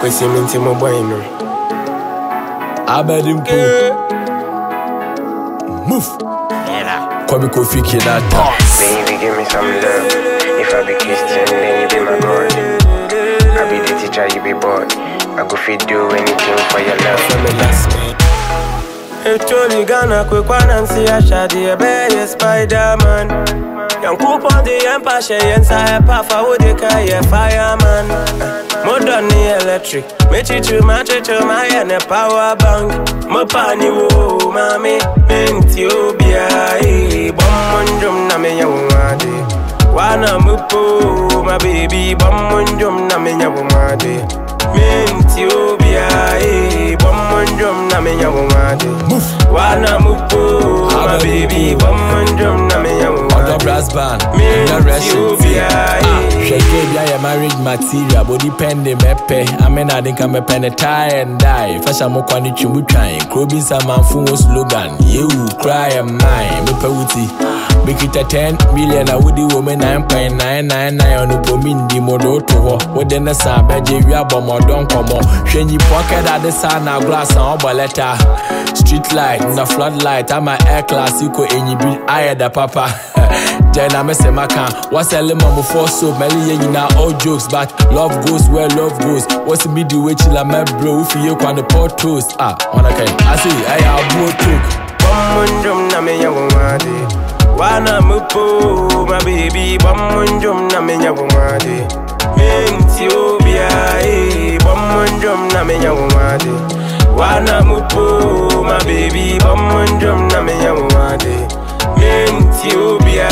We see me into my brain. I bet him move. Come Kofi Kinata. Baby, give me some love. If I be Christian, then you be my God. I be the teacher, you be boss. I go fit do anything for your love. From the last man. Actually, Ghana, quick one and see a shady, a bear, Spider-Man. Young coupon the empire, she inside a path, I would a fireman. Modern electric, me chichu, my and a power bank. Mopani wo, mami, Mentio-bia, Bomonjum, Namenya Wumade. Wana mupo, my baby, Bomonjum, Namenya Wumade. Mentio-bia, Bomonjum, Namenya Wumade. Wana mupo, my baby, Bomonjum, Namenya Wumade. Brass band, Mentio-bia, Shake marriage material, body pen the mepe. I mean, I think I'm a pen a tie and die. Fashion mo kwani chumbu trying. Krobin some man slogan. You cry and mine. Me pewuti. Make it a 10 million. I would do woman 9.999 on the pomindi modo to her. What then the sun, Beji, we are bomb or don't come on. Shenny pocket at the sun, now glass and obaleta. Street light, the floodlight. I'm a air class, you could any bill. I had a papa. Then I say my can. What's a lemon before so many now all jokes, but love goes where love goes. What's me do with you, my bro? If you on the pot toast, on a can. I say, I have more talk. Bomonjum Namenya Wumade. Wana mupo, my baby, Bomonjum Namenya Wumade. Mentio-bia, Bomonjum Namenya Wumade. Wana mupo, my baby, Bomonjum Namenya Wumade. Mentio-bia,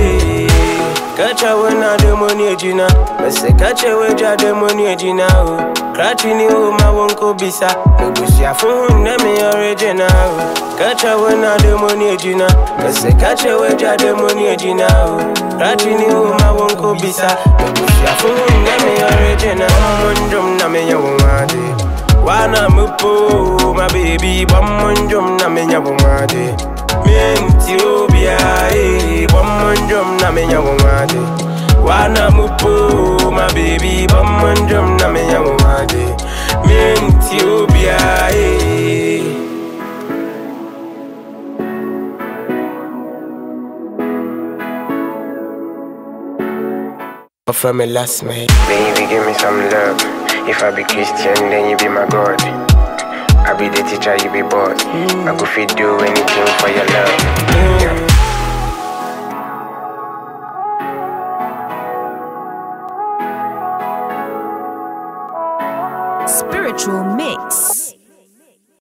catch a winner, the money, Gina. But say, catch a wager, the money, Gina. Cratching you, my won't bisa. Negotia phone, name original. Catch a winner, the money, Gina. But say, catch a wager, the money, Gina. Cratching you, my won't bisa. Negotia phone, name original. Bomonjum, Namenya Wumade. Wana mupo, my baby, Bomonjum, Namenya Wumade. Mentio-bia, Bomonjum, Namenya Wumade. Wana mupo, my baby, Bomonjum, Namenya Wumade. Mentio-bia, from me last mate. Baby, give me some love. If I be Christian, then you be my God. I be the teacher, you be boss. I go fit do anything for your love. Spiritual Mix.